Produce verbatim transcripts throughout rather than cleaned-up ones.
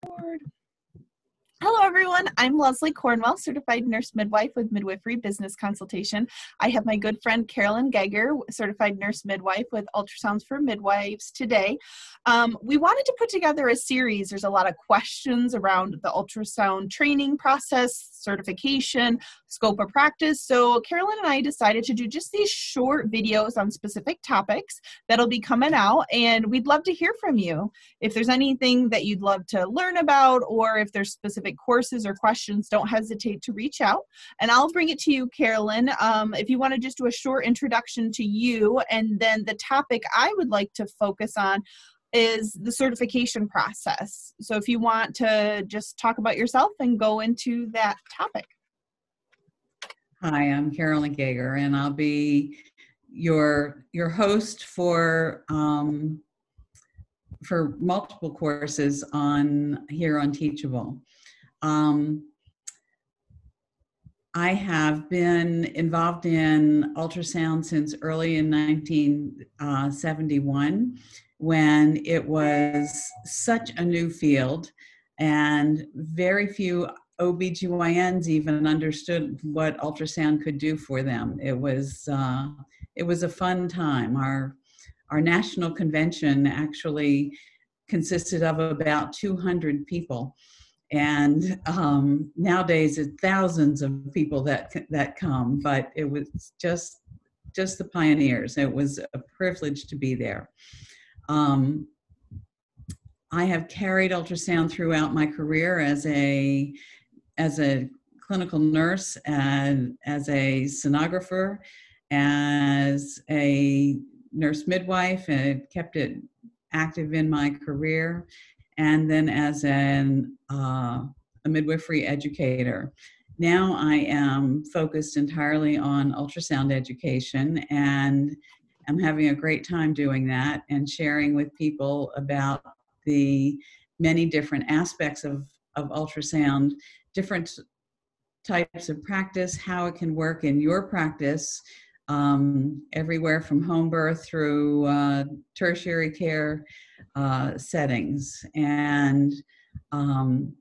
Board. Hello, everyone. I'm Leslie Cornwell, certified nurse midwife with Midwifery Business Consultation. I have my good friend Carolyn Geiger, certified nurse midwife with Ultrasounds for Midwives today. Um, we wanted to put together a series. There's a lot of questions around the ultrasound training process, certification, scope of practice. So Carolyn and I decided to do just these short videos on specific topics that'll be coming out, and we'd love to hear from you. If there's anything that you'd love to learn about, or if there's specific courses or questions, don't hesitate to reach out. And I'll bring it to you, Carolyn. Um, if you want to just do a short introduction to you, and then the topic I would like to focus on is the certification process. So if you want to just talk about yourself and go into that topic. Hi, I'm Carolyn Geiger, and I'll be your your host for um, for multiple courses on here on Teachable. Um, I have been involved in ultrasound since early in nineteen seventy-one, when it was such a new field and very few O B G Y Ns even understood what ultrasound could do for them. It was uh, it was a fun time. Our our national convention actually consisted of about two hundred people. And um, nowadays it's thousands of people that that come, but it was just just the pioneers. It was a privilege to be there. Um, I have carried ultrasound throughout my career as a as a clinical nurse and as a sonographer, as a nurse midwife, and kept it active in my career, and then as an, uh, a midwifery educator. Now I am focused entirely on ultrasound education, and I'm having a great time doing that and sharing with people about the many different aspects of, of ultrasound, different types of practice, how it can work in your practice, um, everywhere from home birth through uh, tertiary care uh, settings. And um,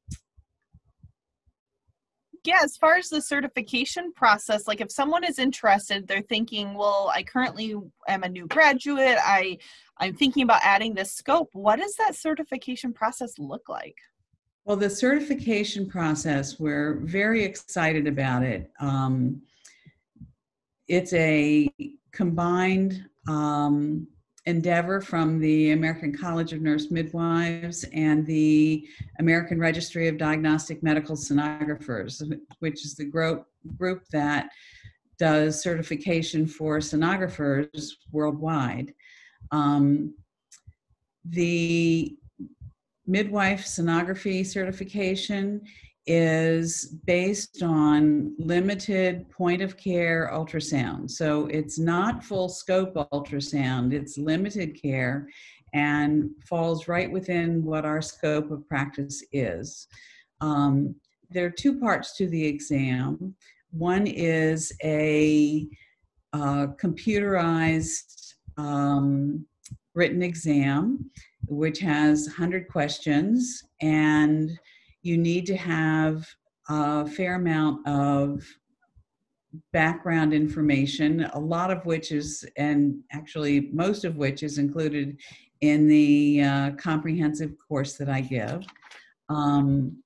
yeah, as far as the certification process, like if someone is interested, they're thinking, well, I currently am a new graduate, I, I'm thinking about adding this scope. What does that certification process look like? Well, the certification process, we're very excited about it. Um, it's a combined um, endeavor from the American College of Nurse Midwives and the American Registry of Diagnostic Medical Sonographers, which is the gro- group that does certification for sonographers worldwide. Um, the midwife sonography certification is based on limited point of care ultrasound. So it's not full scope ultrasound, it's limited care and falls right within what our scope of practice is. Um, there are two parts to the exam. One is a uh, computerized um, written exam, which has one hundred questions, and you need to have a fair amount of background information, a lot of which is, and actually most of which is included in the uh, comprehensive course that I give. Um,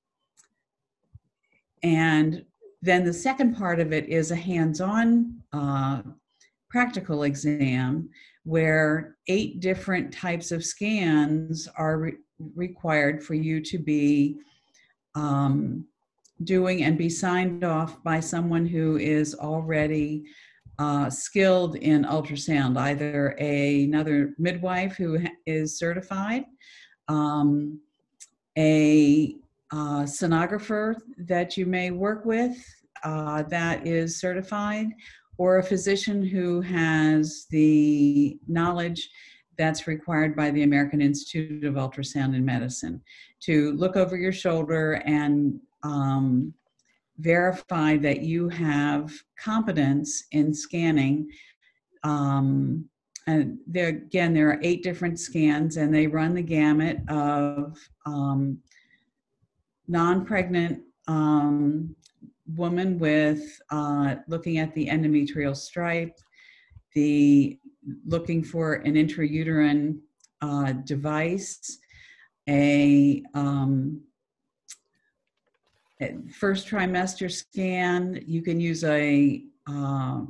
and then the second part of it is a hands-on uh, practical exam, where eight different types of scans are re- required for you to be um, doing and be signed off by someone who is already uh, skilled in ultrasound, either a, another midwife who is certified, um, a uh, sonographer that you may work with uh, that is certified, or a physician who has the knowledge that's required by the American Institute of Ultrasound and Medicine to look over your shoulder and um, verify that you have competence in scanning. Um, and there, again, there are eight different scans, and they run the gamut of um, non-pregnant um, woman with uh, looking at the endometrial stripe, the looking for an intrauterine uh, device, a, um, a first trimester scan. You can use a uh,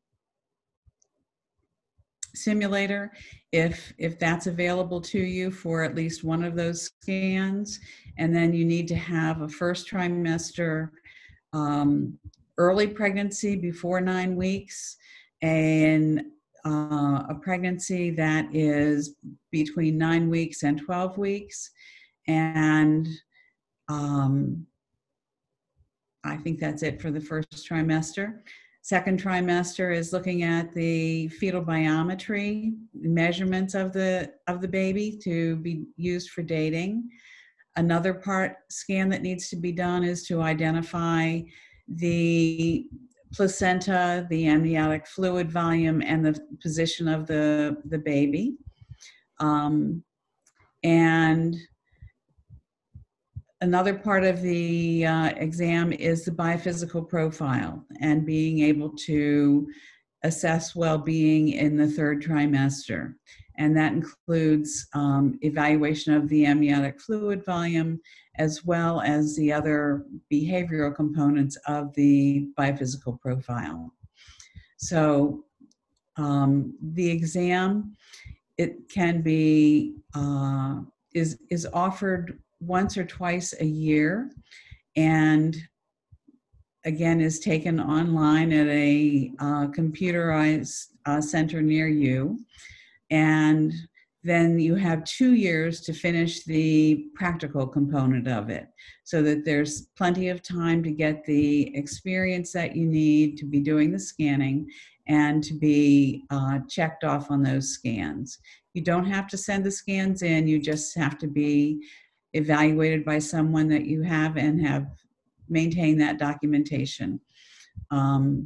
simulator if if that's available to you for at least one of those scans. And then you need to have a first trimester um, early pregnancy before nine weeks, and uh, a pregnancy that is between nine weeks and twelve weeks. And um, I think that's it for the first trimester. Second trimester is looking at the fetal biometry measurements of the of the baby to be used for dating. Another part scan that needs to be done is to identify the placenta, the amniotic fluid volume, and the position of the, the baby. Um, and another part of the uh, exam is the biophysical profile and being able to assess well-being in the third trimester. And that includes um, evaluation of the amniotic fluid volume, as well as the other behavioral components of the biophysical profile. So um, the exam, it can be, uh, is, is offered once or twice a year, and again is taken online at a uh, computerized uh, center near you. And then you have two years to finish the practical component of it, so that there's plenty of time to get the experience that you need to be doing the scanning and to be uh, checked off on those scans. You don't have to send the scans in, you just have to be evaluated by someone that you have and have maintained that documentation. Um,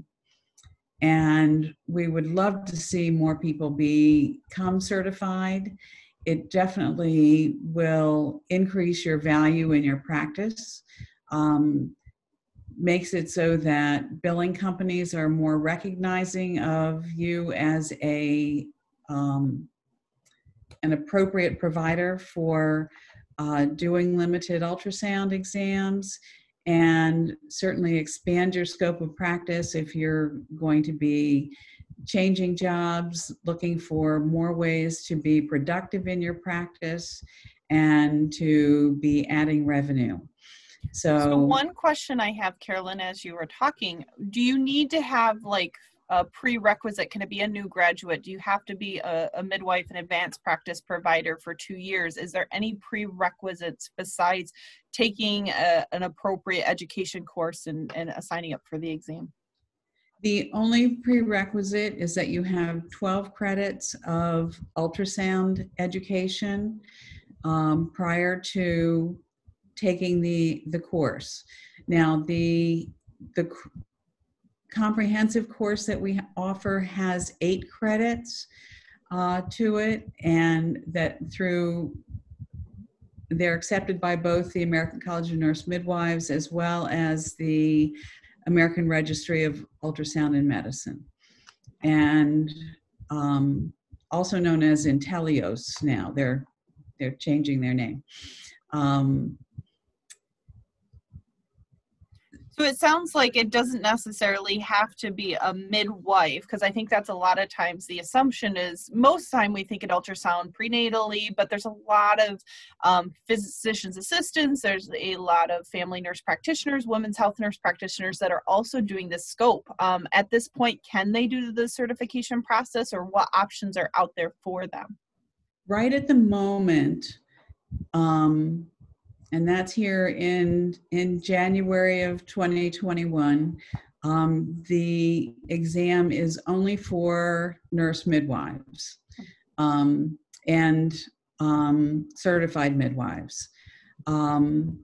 and we would love to see more people become certified. It definitely will increase your value in your practice, um, makes it so that billing companies are more recognizing of you as a um, an appropriate provider for uh, doing limited ultrasound exams, and certainly expand your scope of practice if you're going to be changing jobs, looking for more ways to be productive in your practice and to be adding revenue. So, so one question I have, Carolyn, as you were talking, do you need to have like a prerequisite? Can it be a new graduate? Do you have to be a, a midwife and advanced practice provider for two years? Is there any prerequisites besides taking a, an appropriate education course and, and signing up for the exam? The only prerequisite is that you have twelve credits of ultrasound education um, prior to taking the, the course. Now, the, the comprehensive course that we offer has eight credits uh, to it, and that through, they're accepted by both the American College of Nurse Midwives as well as the American Registry of Ultrasound and Medicine, and um, also known as Intellios now. They're, they're changing their name. Um, So it sounds like it doesn't necessarily have to be a midwife, because I think that's a lot of times the assumption is most time we think of ultrasound prenatally, but there's a lot of um, physician's assistants, there's a lot of family nurse practitioners, women's health nurse practitioners that are also doing this scope. Um, at this point, can they do the certification process, or what options are out there for them? Right at the moment, um, and that's here in, in January of twenty twenty-one. Um, the exam is only for nurse midwives um, and um, certified midwives. Um,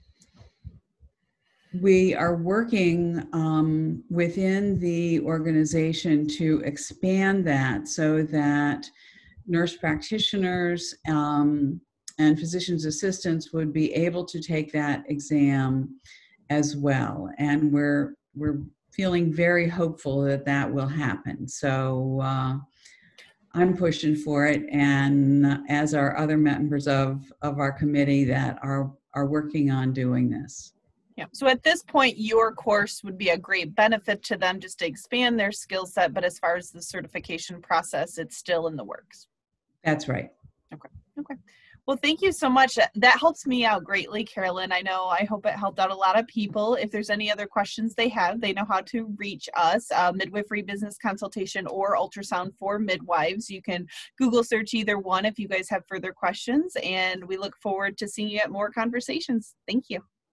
we are working um, within the organization to expand that so that nurse practitioners, um, and physician's assistants would be able to take that exam as well. And we're we're feeling very hopeful that that will happen. So uh, I'm pushing for it, and as are other members of, of our committee that are, are working on doing this. Yeah. So at this point, your course would be a great benefit to them just to expand their skill set. But as far as the certification process, it's still in the works. That's right. Okay. Okay. Well, thank you so much. That helps me out greatly, Carolyn. I know, I hope it helped out a lot of people. If there's any other questions they have, they know how to reach us, uh, Midwifery Business Consultation or Ultrasound for Midwives. You can Google search either one if you guys have further questions, and we look forward to seeing you at more conversations. Thank you.